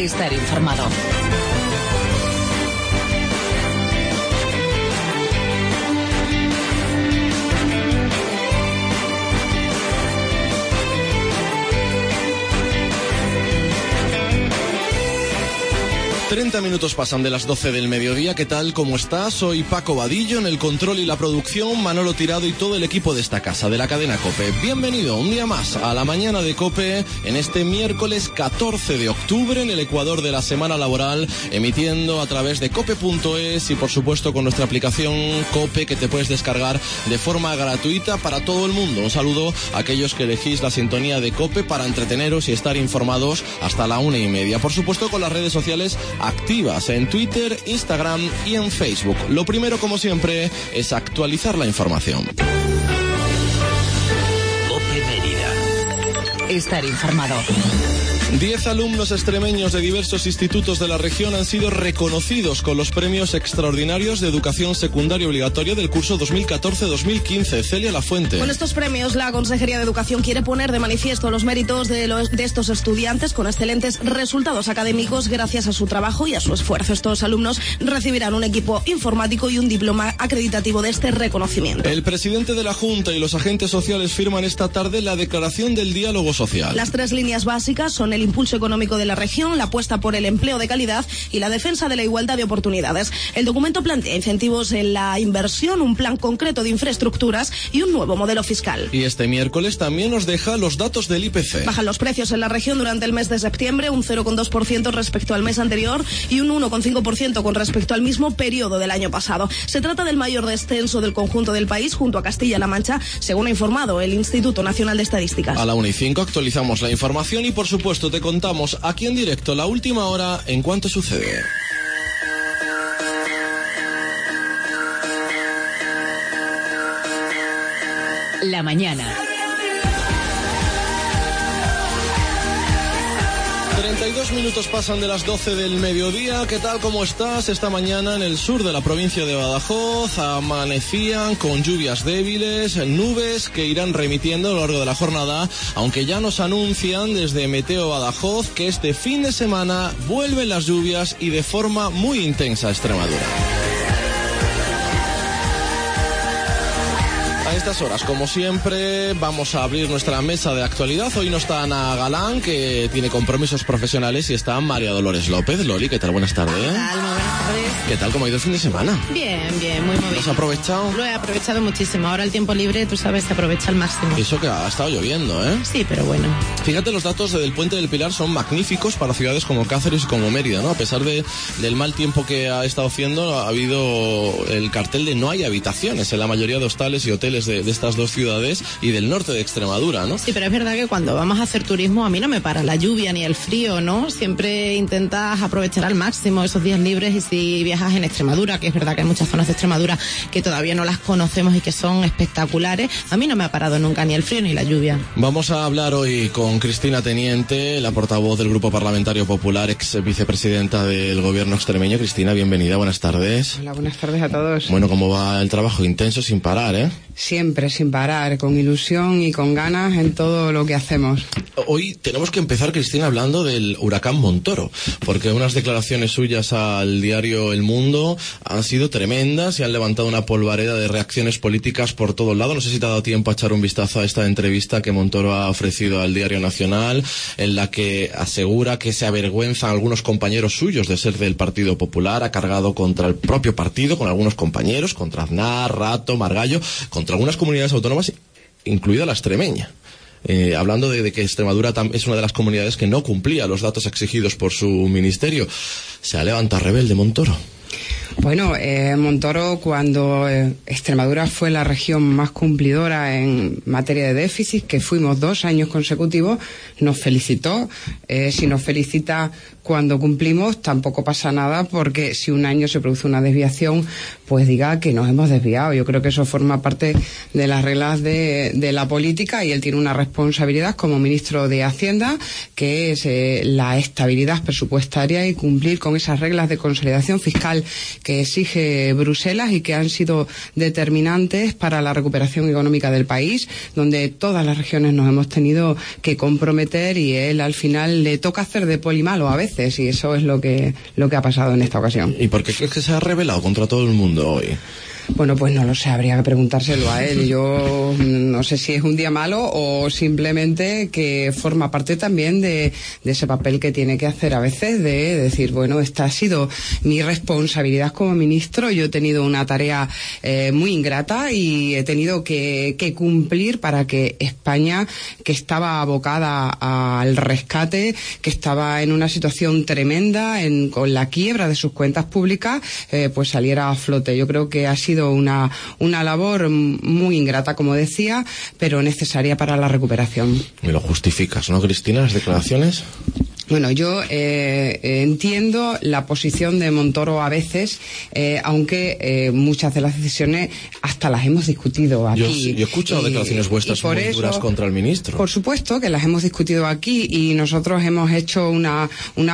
Estar informado. Minutos pasan de las 12 del mediodía. ¿Qué tal? ¿Cómo estás? Soy Paco Vadillo, en el control y la producción, Manolo Tirado y todo el equipo de esta casa, de la cadena COPE. Bienvenido un día más a la mañana de COPE, en este miércoles 14 de octubre, en el Ecuador de la semana laboral, emitiendo a través de cope.es y por supuesto con nuestra aplicación COPE, que te puedes descargar de forma gratuita para todo el mundo. Un saludo a aquellos que elegís la sintonía de COPE para entreteneros y estar informados hasta la 1:30. Por supuesto con las redes sociales activas en Twitter, Instagram y en Facebook. Lo primero, como siempre, es actualizar la información. COPE Mérida. Estar informado. 10 alumnos extremeños de diversos institutos de la región han sido reconocidos con los premios extraordinarios de educación secundaria obligatoria del curso 2014-2015. Celia Lafuente. Con estos premios, la Consejería de Educación quiere poner de manifiesto los méritos de estos estudiantes con excelentes resultados académicos gracias a su trabajo y a su esfuerzo. Estos alumnos recibirán un equipo informático y un diploma acreditativo de este reconocimiento. El presidente de la Junta y los agentes sociales firman esta tarde la declaración del diálogo social. Las 3 líneas básicas son el impulso económico de la región, la apuesta por el empleo de calidad y la defensa de la igualdad de oportunidades. El documento plantea incentivos en la inversión, un plan concreto de infraestructuras y un nuevo modelo fiscal. Y este miércoles también nos deja los datos del IPC. Bajan los precios en la región durante el mes de septiembre, un 0,2% respecto al mes anterior y un 1,5% con respecto al mismo periodo del año pasado. Se trata del mayor descenso del conjunto del país junto a Castilla-La Mancha, según ha informado el Instituto Nacional de Estadísticas. A la 1:05 actualizamos la información y por supuesto te contamos aquí en directo la última hora en cuanto sucede. La mañana. 32 minutos pasan de las 12 del mediodía. ¿Qué tal? ¿Cómo estás? Esta mañana en el sur de la provincia de Badajoz amanecían con lluvias débiles, nubes que irán remitiendo a lo largo de la jornada, aunque ya nos anuncian desde Meteo Badajoz que este fin de semana vuelven las lluvias y de forma muy intensa a Extremadura. A estas horas, como siempre, vamos a abrir nuestra mesa de actualidad. Hoy no está Ana Galán, que tiene compromisos profesionales, y está María Dolores López. Loli, ¿qué tal? Buenas tardes. ¿Qué tal? Muy buenas tardes. ¿Qué tal? ¿Cómo ha ido el fin de semana? Bien, muy movido. ¿Lo has aprovechado? Lo he aprovechado muchísimo. Ahora el tiempo libre, tú sabes, se aprovecha al máximo. Eso que ha estado lloviendo, ¿eh? Sí, pero bueno. Fíjate, los datos del Puente del Pilar son magníficos para ciudades como Cáceres y como Mérida, ¿no? A pesar del mal tiempo que ha estado haciendo, ha habido el cartel de no hay habitaciones en la mayoría de hostales y hoteles de estas dos ciudades y del norte de Extremadura, ¿no? Sí, pero es verdad que cuando vamos a hacer turismo a mí no me para la lluvia ni el frío, ¿no? Siempre intentas aprovechar al máximo esos días libres, y si viajas en Extremadura, que es verdad que hay muchas zonas de Extremadura que todavía no las conocemos y que son espectaculares, a mí no me ha parado nunca ni el frío ni la lluvia. Vamos a hablar hoy con Cristina Teniente, la portavoz del Grupo Parlamentario Popular, ex vicepresidenta del Gobierno extremeño. Cristina, bienvenida, buenas tardes. Hola, buenas tardes a todos. Bueno, ¿cómo va el trabajo? Intenso, sin parar, ¿eh? Siempre sin parar, con ilusión y con ganas en todo lo que hacemos. Hoy tenemos que empezar, Cristina, hablando del huracán Montoro, porque unas declaraciones suyas al diario El Mundo han sido tremendas y han levantado una polvareda de reacciones políticas por todos lados. No sé si te ha dado tiempo a echar un vistazo a esta entrevista que Montoro ha ofrecido al Diario Nacional, en la que asegura que se avergüenzan algunos compañeros suyos de ser del Partido Popular, ha cargado contra el propio partido, con algunos compañeros, contra Aznar, Rato, Margallo, contra algunas comunidades autónomas, incluida la extremeña. Hablando de que Extremadura es una de las comunidades que no cumplía los datos exigidos por su ministerio. Se ha levantado rebelde Montoro. Bueno, Montoro, cuando Extremadura fue la región más cumplidora en materia de déficit, que fuimos 2 años consecutivos, nos felicitó. Si nos felicita cuando cumplimos, tampoco pasa nada, porque si un año se produce una desviación, pues diga que nos hemos desviado. Yo creo que eso forma parte de las reglas de la política, y él tiene una responsabilidad como ministro de Hacienda, que es la estabilidad presupuestaria y cumplir con esas reglas de consolidación fiscal. fiscal que exige Bruselas y que han sido determinantes para la recuperación económica del país, donde todas las regiones nos hemos tenido que comprometer y él al final le toca hacer de polimalo a veces, y eso es lo que ha pasado en esta ocasión. ¿Y por qué crees que se ha rebelado contra todo el mundo hoy? Bueno, pues no lo sé, habría que preguntárselo a él. Yo no sé si es un día malo o simplemente que forma parte también de ese papel que tiene que hacer a veces, de decir, bueno, esta ha sido mi responsabilidad como ministro, yo he tenido una tarea muy ingrata y he tenido que cumplir para que España, que estaba abocada al rescate, que estaba en una situación tremenda, con la quiebra de sus cuentas públicas, pues saliera a flote. Yo creo que ha sido una labor muy ingrata, como decía, pero necesaria para la recuperación. Me lo justificas, ¿no, Cristina, las declaraciones? Bueno, yo entiendo la posición de Montoro a veces, aunque muchas de las decisiones hasta las hemos discutido aquí. Yo he escuchado declaraciones vuestras muy duras contra el ministro. Por supuesto que las hemos discutido aquí, y nosotros hemos hecho una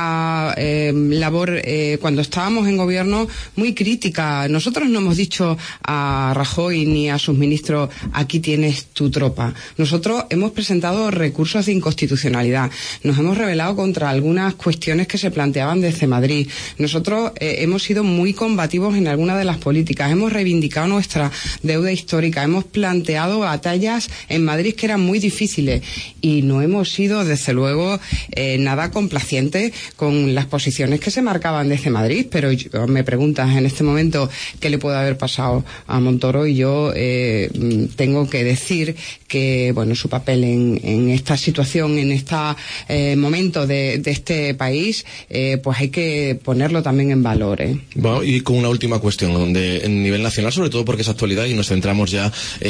labor cuando estábamos en gobierno muy crítica. Nosotros no hemos dicho a Rajoy ni a sus ministros, aquí tienes tu tropa. Nosotros hemos presentado recursos de inconstitucionalidad. Nos hemos rebelado contra algunas cuestiones que se planteaban desde Madrid. Nosotros hemos sido muy combativos en algunas de las políticas, hemos reivindicado nuestra deuda histórica, hemos planteado batallas en Madrid que eran muy difíciles, y no hemos sido, desde luego, nada complacientes con las posiciones que se marcaban desde Madrid. Pero me preguntas en este momento qué le puede haber pasado a Montoro, y yo tengo que decir que, bueno, su papel en esta situación, en este momento de este país, pues hay que ponerlo también en valor. Bueno, y con una última cuestión, en nivel nacional, sobre todo porque es actualidad, y nos centramos ya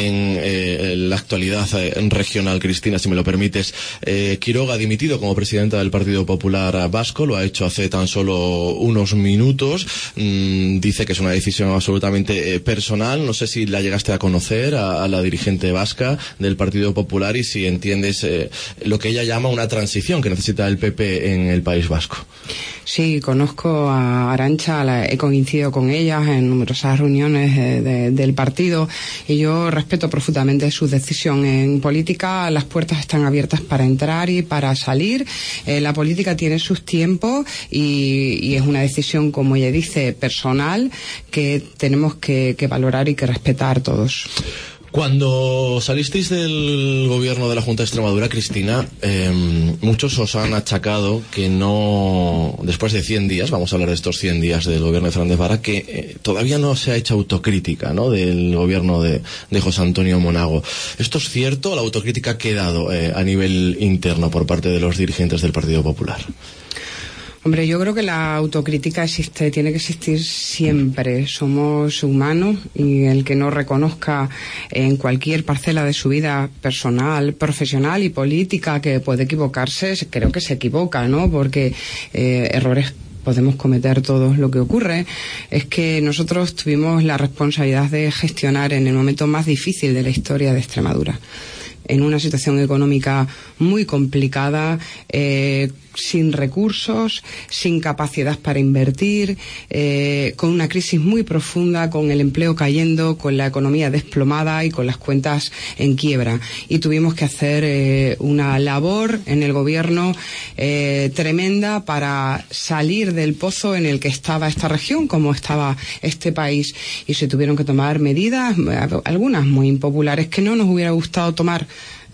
en la actualidad regional. Cristina, si me lo permites, Quiroga ha dimitido como presidenta del Partido Popular Vasco, lo ha hecho hace tan solo unos minutos. Dice que es una decisión absolutamente personal. No sé si la llegaste a conocer a la dirigente vasca del Partido Popular, y si entiendes lo que ella llama una transición que necesita el PP en el País Vasco. Sí, conozco a Arantxa, he coincidido con ella en numerosas reuniones del partido, y yo respeto profundamente su decisión. En política las puertas están abiertas para entrar y para salir. La política tiene sus tiempos y es una decisión, como ella dice, personal, que tenemos que valorar y que respetar todos. Cuando salisteis del gobierno de la Junta de Extremadura, Cristina, muchos os han achacado que no, después de 100 días, vamos a hablar de estos 100 días del gobierno de Fernández Vara, que todavía no se ha hecho autocrítica, ¿no?, del gobierno de José Antonio Monago. ¿Esto es cierto? ¿La autocrítica ha quedado a nivel interno por parte de los dirigentes del Partido Popular? Hombre, yo creo que la autocrítica tiene que existir siempre. Somos humanos, y el que no reconozca en cualquier parcela de su vida personal, profesional y política que puede equivocarse, creo que se equivoca, ¿no? Porque errores podemos cometer todos. Lo que ocurre es que nosotros tuvimos la responsabilidad de gestionar en el momento más difícil de la historia de Extremadura, en una situación económica muy complicada, sin recursos, sin capacidad para invertir, con una crisis muy profunda, con el empleo cayendo, con la economía desplomada y con las cuentas en quiebra. Y tuvimos que hacer una labor en el gobierno tremenda para salir del pozo en el que estaba esta región, como estaba este país, y se tuvieron que tomar medidas, algunas muy impopulares, que no nos hubiera gustado tomar.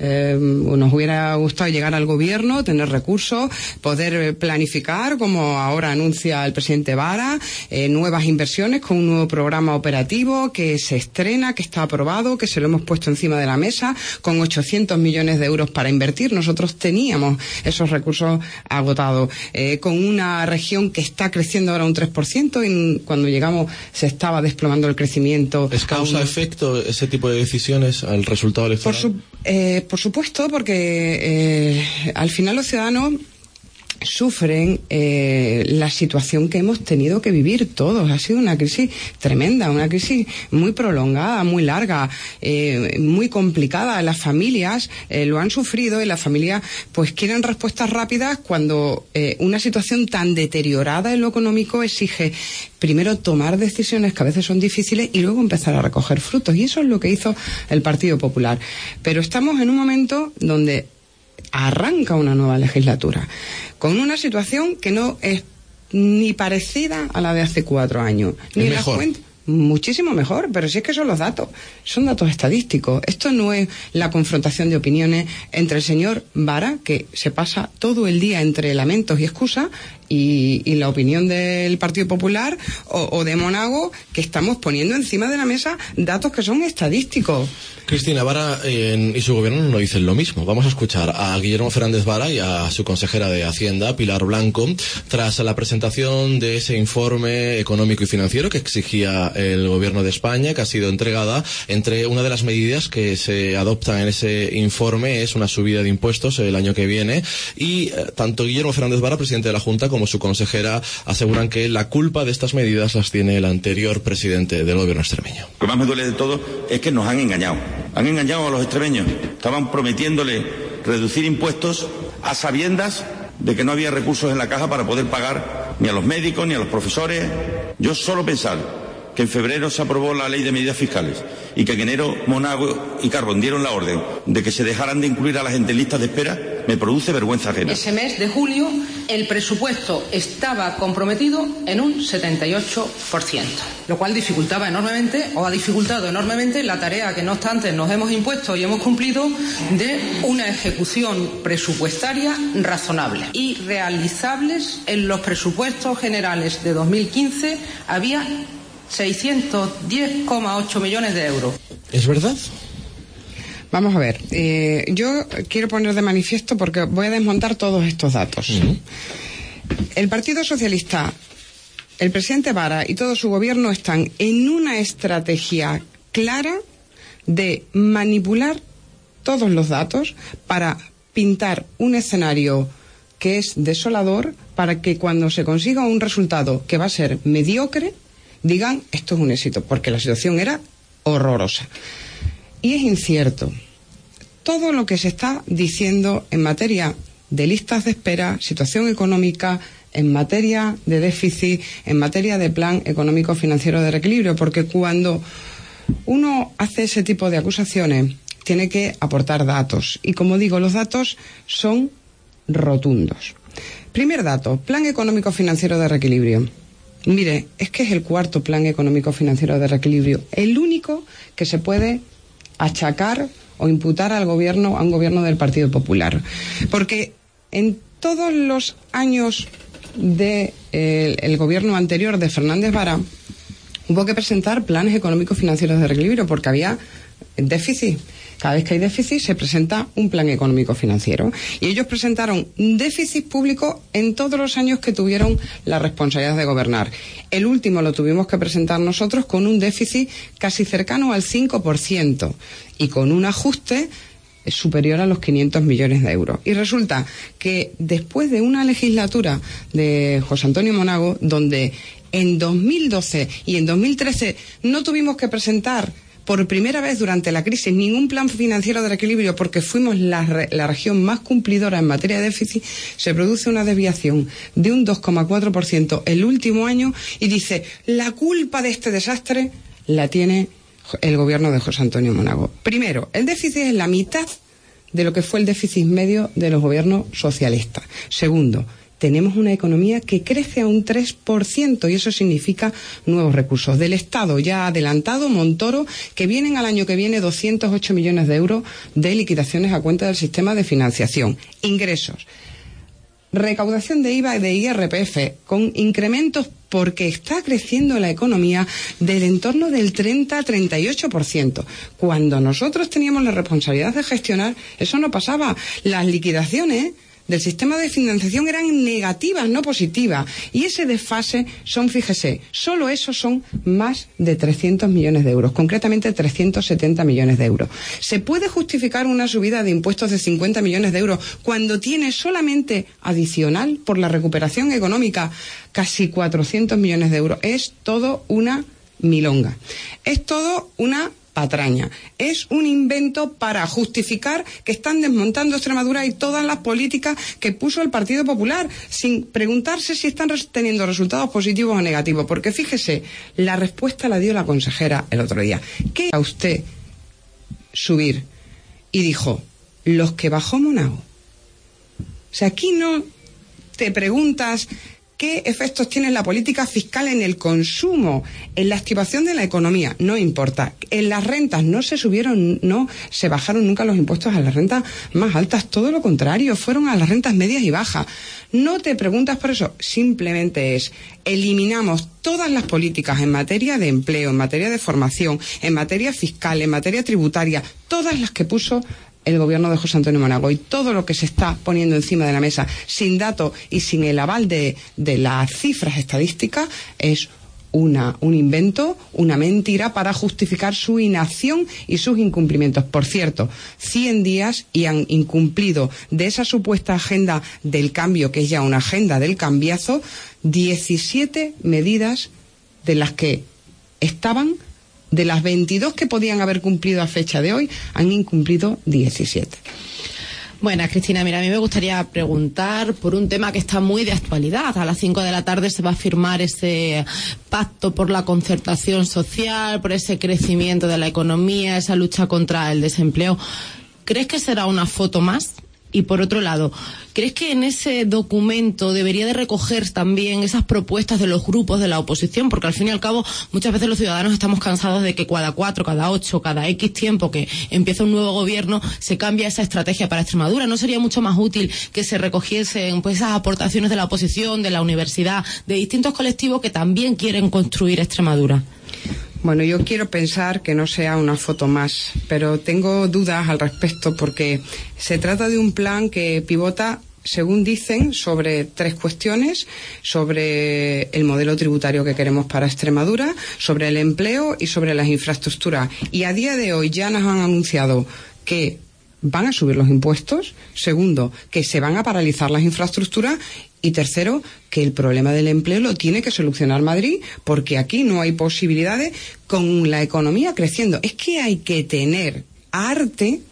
Nos hubiera gustado llegar al gobierno, tener recursos, poder planificar, como ahora anuncia el presidente Vara, nuevas inversiones con un nuevo programa operativo que se estrena, que está aprobado, que se lo hemos puesto encima de la mesa, con 800 millones de euros para invertir. Nosotros teníamos esos recursos agotados, con una región que está creciendo ahora un 3%, y cuando llegamos se estaba desplomando el crecimiento. ¿Es causa-efecto ese tipo de decisiones al resultado electoral? Por supuesto, porque al final los ciudadanos sufren la situación que hemos tenido que vivir todos. Ha sido una crisis tremenda, una crisis muy prolongada, muy larga, muy complicada. Las familias lo han sufrido y las familias pues quieren respuestas rápidas cuando una situación tan deteriorada en lo económico exige primero tomar decisiones que a veces son difíciles y luego empezar a recoger frutos. Y eso es lo que hizo el Partido Popular. Pero estamos en un momento donde arranca una nueva legislatura, con una situación que no es ni parecida a la de hace 4 años. Ni las cuentas. Muchísimo mejor, pero si es que son los datos, son datos estadísticos. Esto no es la confrontación de opiniones entre el señor Vara, que se pasa todo el día entre lamentos y excusas, y la opinión del Partido Popular o de Monago, que estamos poniendo encima de la mesa datos que son estadísticos. Cristina, Vara y su gobierno no dicen lo mismo. Vamos a escuchar a Guillermo Fernández Vara y a su consejera de Hacienda, Pilar Blanco, tras la presentación de ese informe económico y financiero que exigía el gobierno de España, que ha sido entregada. Entre una de las medidas que se adoptan en ese informe es una subida de impuestos el año que viene, y tanto Guillermo Fernández Vara, presidente de la Junta, como su consejera aseguran que la culpa de estas medidas las tiene el anterior presidente del gobierno extremeño. Lo que más me duele de todo es que nos han engañado. Han engañado a los extremeños. Estaban prometiéndole reducir impuestos a sabiendas de que no había recursos en la caja para poder pagar ni a los médicos ni a los profesores. Yo solo pensar que en febrero se aprobó la ley de medidas fiscales y que en enero Monago y Carbón dieron la orden de que se dejaran de incluir a la gente en listas de espera, me produce vergüenza ajena. Ese mes de julio el presupuesto estaba comprometido en un 78%, lo cual dificultaba enormemente, o ha dificultado enormemente, la tarea que no obstante nos hemos impuesto y hemos cumplido de una ejecución presupuestaria razonable y realizables. En los presupuestos generales de 2015 había 610,8 millones de euros. ¿Es verdad? Vamos a ver, yo quiero poner de manifiesto porque voy a desmontar todos estos datos. El Partido Socialista, el presidente Vara y todo su gobierno están en una estrategia clara de manipular todos los datos para pintar un escenario que es desolador, para que cuando se consiga un resultado que va a ser mediocre, digan esto es un éxito, porque la situación era horrorosa. Y es incierto. Todo lo que se está diciendo en materia de listas de espera, situación económica, en materia de déficit, en materia de plan económico financiero de reequilibrio, porque cuando uno hace ese tipo de acusaciones tiene que aportar datos. Y como digo, los datos son rotundos. Primer dato, plan económico financiero de reequilibrio. Mire, es que es el 4º plan económico financiero de reequilibrio, el único que se puede achacar o imputar al gobierno, a un gobierno del Partido Popular. Porque en todos los años del gobierno anterior de Fernández Vara hubo que presentar planes económicos financieros de reequilibrio porque había déficit. Cada vez que hay déficit se presenta un plan económico financiero. Y ellos presentaron déficit público en todos los años que tuvieron la responsabilidad de gobernar. El último lo tuvimos que presentar nosotros con un déficit casi cercano al 5% y con un ajuste superior a los 500 millones de euros. Y resulta que después de una legislatura de José Antonio Monago, donde en 2012 y en 2013 no tuvimos que presentar por primera vez durante la crisis ningún plan financiero de reequilibrio porque fuimos la región más cumplidora en materia de déficit, se produce una desviación de un 2,4% el último año y dice, la culpa de este desastre la tiene el gobierno de José Antonio Monago. Primero, el déficit es la mitad de lo que fue el déficit medio de los gobiernos socialistas. Segundo, tenemos una economía que crece a un 3% y eso significa nuevos recursos. Del Estado ya ha adelantado Montoro que vienen al año que viene 208 millones de euros de liquidaciones a cuenta del sistema de financiación. Ingresos. Recaudación de IVA y de IRPF con incrementos porque está creciendo la economía del entorno del 30-38%. Cuando nosotros teníamos la responsabilidad de gestionar, eso no pasaba. Las liquidaciones del sistema de financiación eran negativas, no positivas. Y ese desfase son, fíjese, solo eso son más de 300 millones de euros, concretamente 370 millones de euros. ¿Se puede justificar una subida de impuestos de 50 millones de euros cuando tiene solamente adicional por la recuperación económica casi 400 millones de euros? Es todo una milonga. Es todo una patraña. Es un invento para justificar que están desmontando Extremadura y todas las políticas que puso el Partido Popular, sin preguntarse si están teniendo resultados positivos o negativos. Porque fíjese, la respuesta la dio la consejera el otro día. ¿Qué a usted subir? Y dijo, los que bajó Monao. O sea, aquí no te preguntas qué efectos tiene la política fiscal en el consumo, en la activación de la economía, no importa. En las rentas no se subieron, no se bajaron nunca los impuestos a las rentas más altas, todo lo contrario, fueron a las rentas medias y bajas. No te preguntas por eso, simplemente es, eliminamos todas las políticas en materia de empleo, en materia de formación, en materia fiscal, en materia tributaria, todas las que puso el gobierno de José Antonio Monago, y todo lo que se está poniendo encima de la mesa sin datos y sin el aval de las cifras estadísticas es un invento, una mentira para justificar su inacción y sus incumplimientos. Por cierto, 100 días y han incumplido de esa supuesta agenda del cambio, que es ya una agenda del cambiazo, 17 medidas de las que estaban. De las 22 que podían haber cumplido a fecha de hoy, han incumplido 17. Bueno, Cristina, mira, a mí me gustaría preguntar por un tema que está muy de actualidad. A las 5 de la tarde se va a firmar ese pacto por la concertación social, por ese crecimiento de la economía, esa lucha contra el desempleo. ¿Crees que será una foto más? Y por otro lado, ¿crees que en ese documento debería de recoger también esas propuestas de los grupos de la oposición? Porque al fin y al cabo muchas veces los ciudadanos estamos cansados de que cada 4, cada 8, cada X tiempo que empieza un nuevo gobierno se cambia esa estrategia para Extremadura. ¿No sería mucho más útil que se recogiesen pues esas aportaciones de la oposición, de la universidad, de distintos colectivos que también quieren construir Extremadura? Bueno, yo quiero pensar que no sea una foto más, pero tengo dudas al respecto porque se trata de un plan que pivota, según dicen, sobre 3 cuestiones: sobre el modelo tributario que queremos para Extremadura, sobre el empleo y sobre las infraestructuras. Y a día de hoy ya nos han anunciado que van a subir los impuestos. Segundo, que se van a paralizar las infraestructuras. Y tercero, que el problema del empleo lo tiene que solucionar Madrid, porque aquí no hay posibilidades con la economía creciendo. Es que hay que tener arte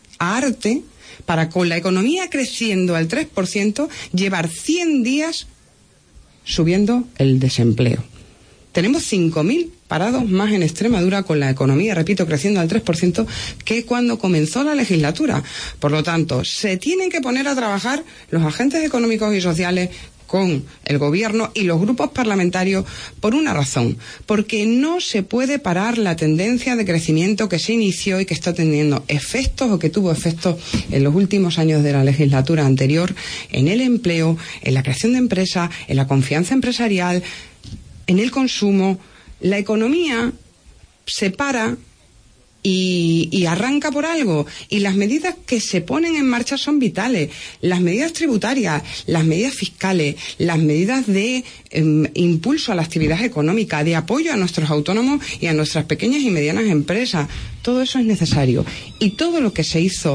para, con la economía creciendo al 3%, llevar 100 días subiendo el desempleo. Tenemos 5.000 parados más en Extremadura, con la economía, repito, creciendo al 3%, que cuando comenzó la legislatura. Por lo tanto, se tienen que poner a trabajar los agentes económicos y sociales con el gobierno y los grupos parlamentarios por una razón: porque no se puede parar la tendencia de crecimiento que se inició y que está teniendo efectos, o que tuvo efectos en los últimos años de la legislatura anterior, en el empleo, en la creación de empresas, en la confianza empresarial, en el consumo. La economía se para y arranca por algo, y las medidas que se ponen en marcha son vitales: las medidas tributarias, las medidas fiscales, las medidas de impulso a la actividad económica, de apoyo a nuestros autónomos y a nuestras pequeñas y medianas empresas. Todo eso es necesario, y todo lo que se hizo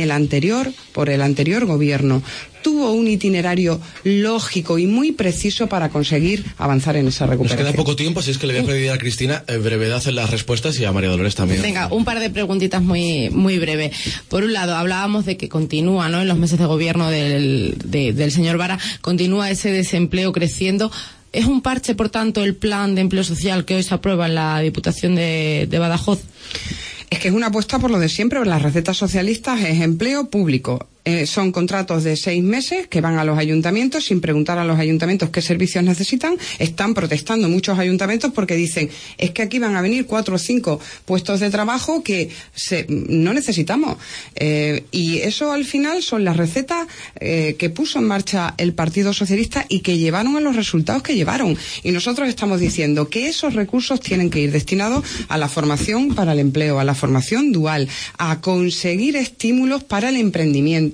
por el anterior gobierno tuvo un itinerario lógico y muy preciso para conseguir avanzar en esa recuperación. Nos queda poco tiempo, así es que le voy a pedir a Cristina brevedad en las respuestas, y a María Dolores también. Venga, un par de preguntitas muy breves. Por un lado, hablábamos de que continúa, ¿no?, en los meses de gobierno del señor Vara, continúa ese desempleo creciendo. ¿Es un parche, por tanto, el plan de empleo social que hoy se aprueba en la Diputación de Badajoz? Es que es una apuesta por lo de siempre. Las recetas socialistas es empleo público. Son contratos de 6 meses que van a los ayuntamientos sin preguntar a los ayuntamientos qué servicios necesitan. Están protestando muchos ayuntamientos porque dicen, es que aquí van a venir 4 o 5 puestos de trabajo que no necesitamos. Y eso al final son las recetas que puso en marcha el Partido Socialista y que llevaron a los resultados que llevaron. Y nosotros estamos diciendo que esos recursos tienen que ir destinados a la formación para el empleo, a la formación dual, a conseguir estímulos para el emprendimiento,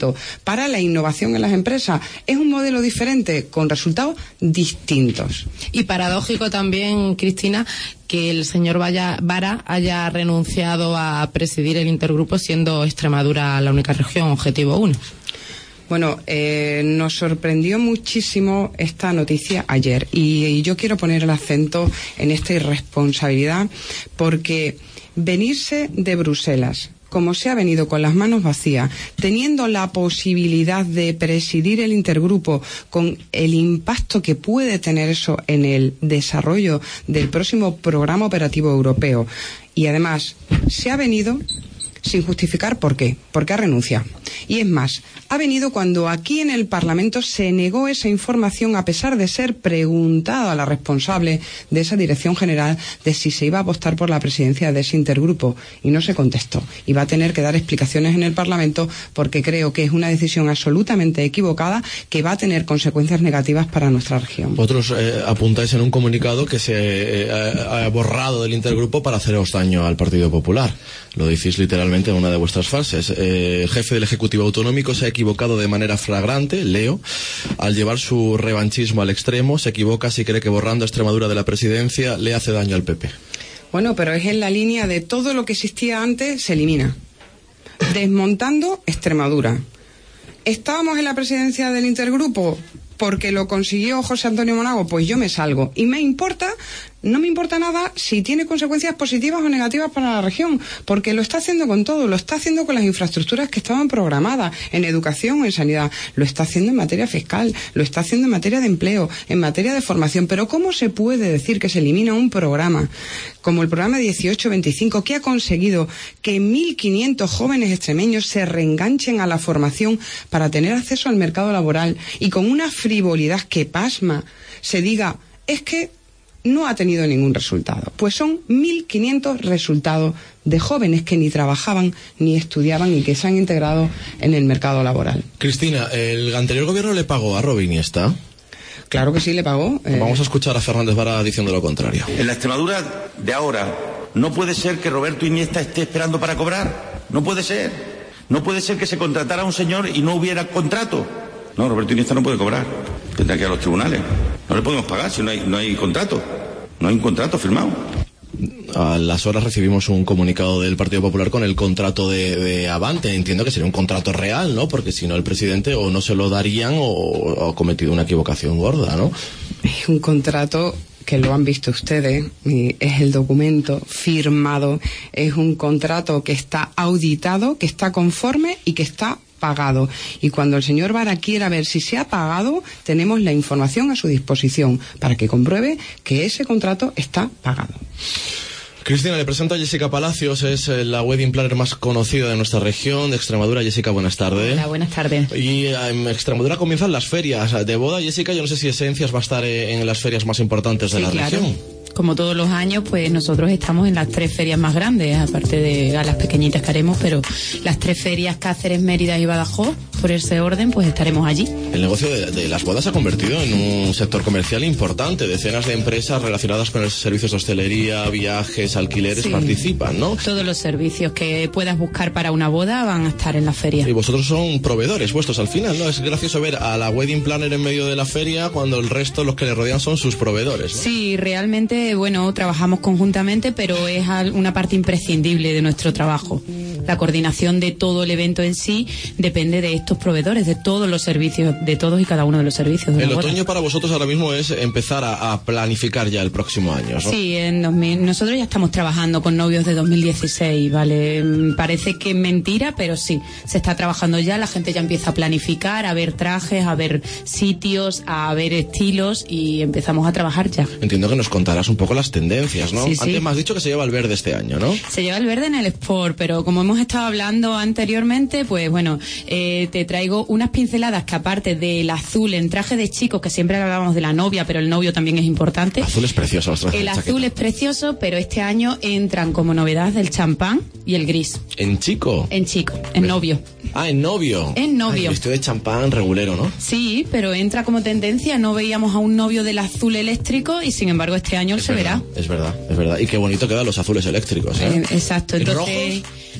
talento, para la innovación en las empresas. Es un modelo diferente, con resultados distintos. Y paradójico también, Cristina, que el señor Vara haya renunciado a presidir el intergrupo, siendo Extremadura la única región objetivo 1. Bueno, nos sorprendió muchísimo esta noticia ayer y yo quiero poner el acento en esta irresponsabilidad, porque venirse de Bruselas, como se ha venido con las manos vacías, teniendo la posibilidad de presidir el intergrupo, con el impacto que puede tener eso en el desarrollo del próximo programa operativo europeo, y además se ha venido sin justificar por qué, porque ha renunciado. Y es más, ha venido cuando aquí en el Parlamento se negó esa información, a pesar de ser preguntado a la responsable de esa dirección general de si se iba a apostar por la presidencia de ese intergrupo, y no se contestó. Y va a tener que dar explicaciones en el Parlamento, porque creo que es una decisión absolutamente equivocada que va a tener consecuencias negativas para nuestra región. Vosotros apuntáis en un comunicado que se ha borrado del intergrupo para haceros daño al Partido Popular. Lo decís literalmente en una de vuestras frases. El jefe del Ejecutivo Autonómico se ha equivocado de manera flagrante, leo, al llevar su revanchismo al extremo. Se equivoca si cree que borrando a Extremadura de la presidencia le hace daño al PP. Bueno, pero es en la línea de todo lo que existía antes se elimina. Desmontando Extremadura. ¿Estábamos en la presidencia del intergrupo porque lo consiguió José Antonio Monago? Pues yo me salgo. Y no me importa nada si tiene consecuencias positivas o negativas para la región, porque lo está haciendo con todo, lo está haciendo con las infraestructuras que estaban programadas en educación o en sanidad, lo está haciendo en materia fiscal, lo está haciendo en materia de empleo, en materia de formación. Pero ¿cómo se puede decir que se elimina un programa como el programa 1825, que ha conseguido que 1.500 jóvenes extremeños se reenganchen a la formación para tener acceso al mercado laboral, y con una frivolidad que pasma se diga es que no ha tenido ningún resultado? Pues son 1.500 resultados de jóvenes que ni trabajaban ni estudiaban y que se han integrado en el mercado laboral. Cristina, ¿el anterior gobierno le pagó a Robin Iniesta? Claro que sí, le pagó. Vamos a escuchar a Fernández Vara diciendo lo contrario. En la Extremadura de ahora no puede ser que Roberto Iniesta esté esperando para cobrar. No puede ser. No puede ser que se contratara a un señor y no hubiera contrato. No, Roberto Iniesta no puede cobrar. Tendrá que ir a los tribunales. No le podemos pagar si no hay contrato. No hay un contrato firmado. A las horas recibimos un comunicado del Partido Popular con el contrato de Avante. Entiendo que sería un contrato real, ¿no? Porque si no, el presidente o no se lo darían o ha cometido una equivocación gorda, ¿no? Es un contrato que lo han visto ustedes, es el documento firmado, es un contrato que está auditado, que está conforme y que está pagado. Y cuando el señor Vara quiera ver si se ha pagado, tenemos la información a su disposición para que compruebe que ese contrato está pagado. Cristina, le presento a Jessica Palacios, es la wedding planner más conocida de nuestra región, de Extremadura. Jessica, buenas tardes. Hola, buenas tardes. Y en Extremadura comienzan las ferias de boda. Jessica, yo no sé si Esencias va a estar en las ferias más importantes de la región. Como todos los años, pues nosotros estamos en las 3 ferias más grandes, aparte de las pequeñitas que haremos, pero las 3 ferias, Cáceres, Mérida y Badajoz, por ese orden, pues estaremos allí. El negocio de las bodas se ha convertido en un sector comercial importante. Decenas de empresas relacionadas con los servicios de hostelería, viajes, alquileres participan, ¿no? Todos los servicios que puedas buscar para una boda van a estar en la feria. Y vosotros son proveedores vuestros al final, ¿no? Es gracioso ver a la wedding planner en medio de la feria cuando el resto, los que le rodean, son sus proveedores, ¿no? Sí, realmente, bueno, trabajamos conjuntamente, pero es una parte imprescindible de nuestro trabajo. La coordinación de todo el evento en sí depende de estos proveedores, de todos los servicios, de todos y cada uno de los servicios. El otoño para vosotros ahora mismo es empezar a planificar ya el próximo año, ¿no? Sí, nosotros ya estamos trabajando con novios de 2016, ¿vale? Parece que es mentira, pero sí, se está trabajando ya, la gente ya empieza a planificar, a ver trajes, a ver sitios, a ver estilos y empezamos a trabajar ya. Entiendo que nos contarás un poco las tendencias, ¿no? Sí, sí. Antes me has dicho que se lleva el verde este año, ¿no? Se lleva el verde en el Sport, pero como hemos estado hablando anteriormente, pues bueno, te traigo unas pinceladas que aparte del azul en traje de chicos, que siempre hablábamos de la novia, pero el novio también es importante. El azul es precioso. El azul es precioso, pero este año entran como novedad el champán y el gris. ¿En chico? En chico, en novio. Ah, en novio. En novio. Ay, vestido de champán regulero, ¿no? Sí, pero entra como tendencia. No veíamos a un novio del azul eléctrico y sin embargo este año se verá. Es verdad. Y qué bonito quedan los azules eléctricos, ¿eh? Exacto. Entonces,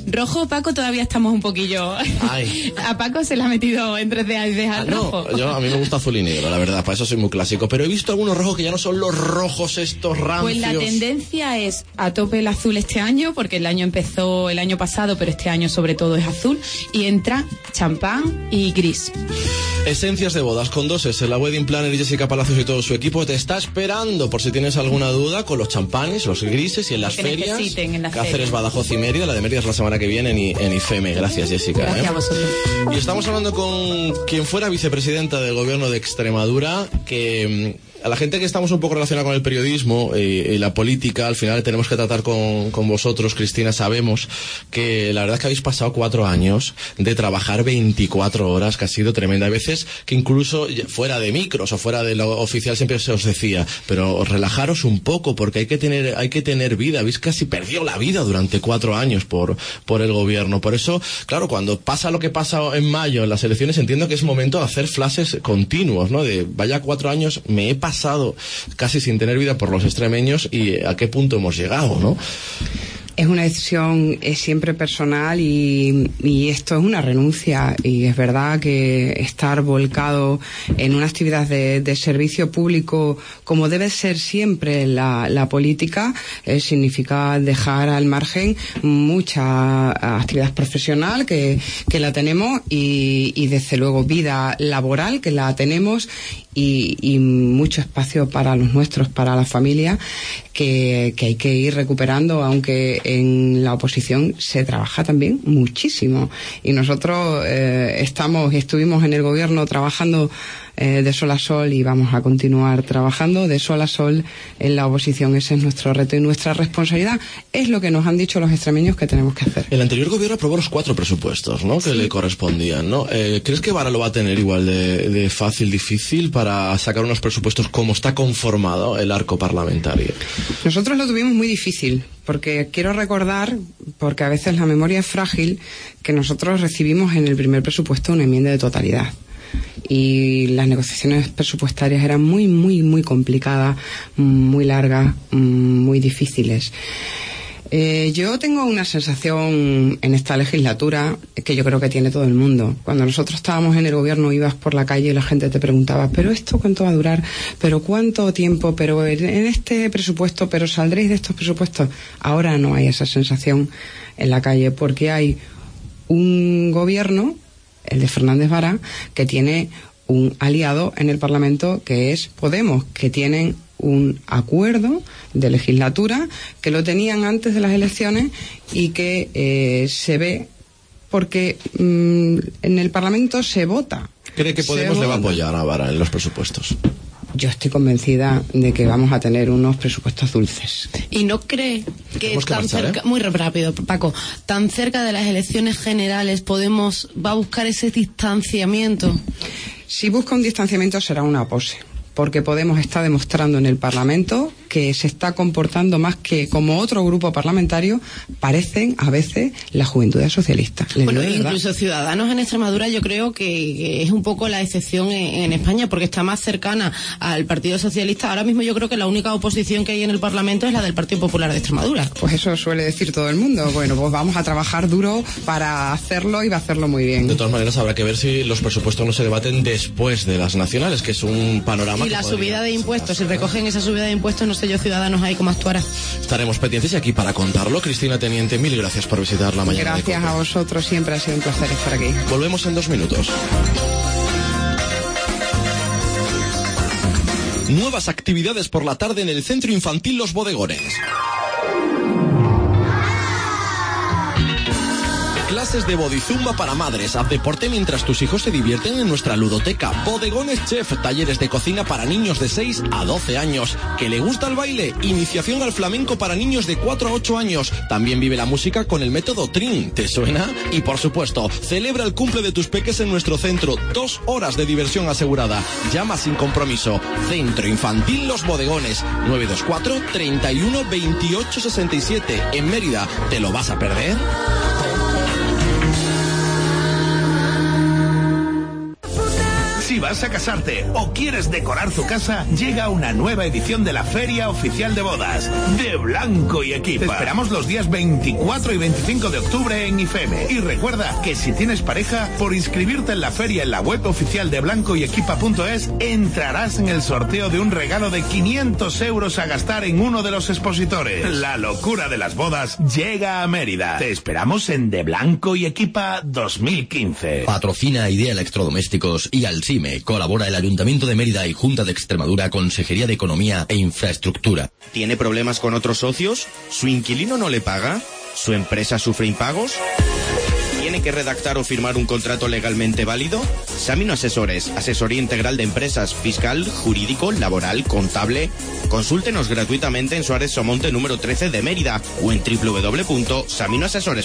Rojo, Paco, todavía estamos un poquillo... Ay. A Paco se le ha metido entre cejas y cejas rojo. No, a mí me gusta azul y negro, la verdad, para eso soy muy clásico. Pero he visto algunos rojos que ya no son los rojos estos rancios. Pues la tendencia es a tope el azul este año, porque el año empezó el año pasado, pero este año sobre todo es azul, y entra champán y gris. Esencias de bodas con 2 S. La Wedding Planner Jessica Palacios y todo su equipo te está esperando por si tienes alguna duda con los champanes, los grises y en las ferias. Cáceres, Badajoz y Mérida. La de Mérida es la semana que viene en IFEME. Gracias, Jessica. Gracias a vosotros. Y estamos hablando con quien fuera vicepresidenta del gobierno de Extremadura, que a la gente que estamos un poco relacionada con el periodismo y la política, al final tenemos que tratar con vosotros, Cristina. Sabemos que la verdad es que habéis pasado 4 años de trabajar 24 horas, que ha sido tremenda. Hay veces que incluso fuera de micros o fuera de lo oficial siempre se os decía, pero relajaros un poco porque hay que tener vida. Habéis casi perdido la vida durante 4 años por el gobierno. Por eso, claro, cuando pasa lo que pasa en mayo en las elecciones, entiendo que es momento de hacer flashes continuos, ¿no? De vaya 4 años, me he pasado casi sin tener vida por los extremeños y a qué punto hemos llegado, ¿no? Es una decisión siempre personal y esto es una renuncia, y es verdad que estar volcado en una actividad de servicio público como debe ser siempre la política significa dejar al margen mucha actividad profesional que la tenemos y desde luego vida laboral que la tenemos y mucho espacio para los nuestros, para la familia que hay que ir recuperando, aunque en la oposición se trabaja también muchísimo y nosotros estuvimos en el gobierno trabajando de sol a sol y vamos a continuar trabajando de sol a sol en la oposición. Ese es nuestro reto y nuestra responsabilidad. Es lo que nos han dicho los extremeños que tenemos que hacer. El anterior gobierno aprobó los 4 presupuestos, ¿no? Que le correspondían, ¿no? ¿Crees que Vara lo va a tener igual de fácil, difícil para sacar unos presupuestos como está conformado el arco parlamentario? Nosotros lo tuvimos muy difícil, porque quiero recordar, porque a veces la memoria es frágil, que nosotros recibimos en el primer presupuesto una enmienda de totalidad. Y las negociaciones presupuestarias eran muy, muy, muy complicadas, muy largas, muy difíciles. Yo tengo una sensación en esta legislatura que yo creo que tiene todo el mundo. Cuando nosotros estábamos en el gobierno ibas por la calle y la gente te preguntaba, ¿pero esto cuánto va a durar? ¿Pero cuánto tiempo? ¿Pero en este presupuesto? ¿Pero saldréis de estos presupuestos? Ahora no hay esa sensación en la calle porque hay un gobierno, el de Fernández Vara, que tiene un aliado en el Parlamento que es Podemos, que tienen un acuerdo de legislatura que lo tenían antes de las elecciones y que se ve porque en el Parlamento se vota. ¿Cree que Podemos le va a apoyar a Vara en los presupuestos? Yo estoy convencida de que vamos a tener unos presupuestos dulces. ¿Y no cree que tan cerca, muy rápido, Paco, tan cerca de las elecciones generales Podemos va a buscar ese distanciamiento? Si busca un distanciamiento será una pose, porque Podemos está demostrando en el Parlamento que se está comportando más que como otro grupo parlamentario parecen a veces la Juventud Socialista. Bueno, incluso Ciudadanos en Extremadura yo creo que es un poco la excepción en España porque está más cercana al Partido Socialista. Ahora mismo yo creo que la única oposición que hay en el Parlamento es la del Partido Popular de Extremadura. Pues eso suele decir todo el mundo. Bueno, pues vamos a trabajar duro para hacerlo y va a hacerlo muy bien. De todas maneras habrá que ver si los presupuestos no se debaten después de las nacionales, que es un panorama. Y la subida de impuestos, si recogen esa subida de impuestos, no sé yo Ciudadanos ahí cómo actuará. Estaremos pendientes y aquí para contarlo. Cristina Teniente, mil gracias por visitar la mañana. Gracias a vosotros, siempre ha sido un placer estar aquí. Volvemos en 2 minutos. Nuevas actividades por la tarde en el Centro Infantil Los Bodegones. Clases de bodizumba para madres. Haz deporte mientras tus hijos se divierten en nuestra ludoteca. Bodegones Chef. Talleres de cocina para niños de 6 a 12 años. ¿Que le gusta el baile? Iniciación al flamenco para niños de 4 a 8 años. También vive la música con el método Trin. ¿Te suena? Y por supuesto, celebra el cumple de tus peques en nuestro centro. 2 horas de diversión asegurada. Llama sin compromiso. Centro Infantil Los Bodegones. 924 31 28 67. En Mérida. ¿Te lo vas a perder? Si vas a casarte o quieres decorar tu casa, llega una nueva edición de la Feria Oficial de Bodas de Blanco y Equipa. Te esperamos los días 24 y 25 de octubre en IFEME. Y recuerda que si tienes pareja, por inscribirte en la feria en la web oficial de blancoyequipa.es, entrarás en el sorteo de un regalo de 500 euros a gastar en uno de los expositores. La locura de las bodas llega a Mérida. Te esperamos en De Blanco y Equipa 2015. Patrocina Idea Electrodomésticos y Alsime. Colabora el Ayuntamiento de Mérida y Junta de Extremadura, Consejería de Economía e Infraestructura. ¿Tiene problemas con otros socios? ¿Su inquilino no le paga? ¿Su empresa sufre impagos? ¿Tiene que redactar o firmar un contrato legalmente válido? Samino Asesores, asesoría integral de empresas, fiscal, jurídico, laboral, contable. Consúltenos gratuitamente en Suárez Somonte número 13 de Mérida o en www.saminoasesores.com.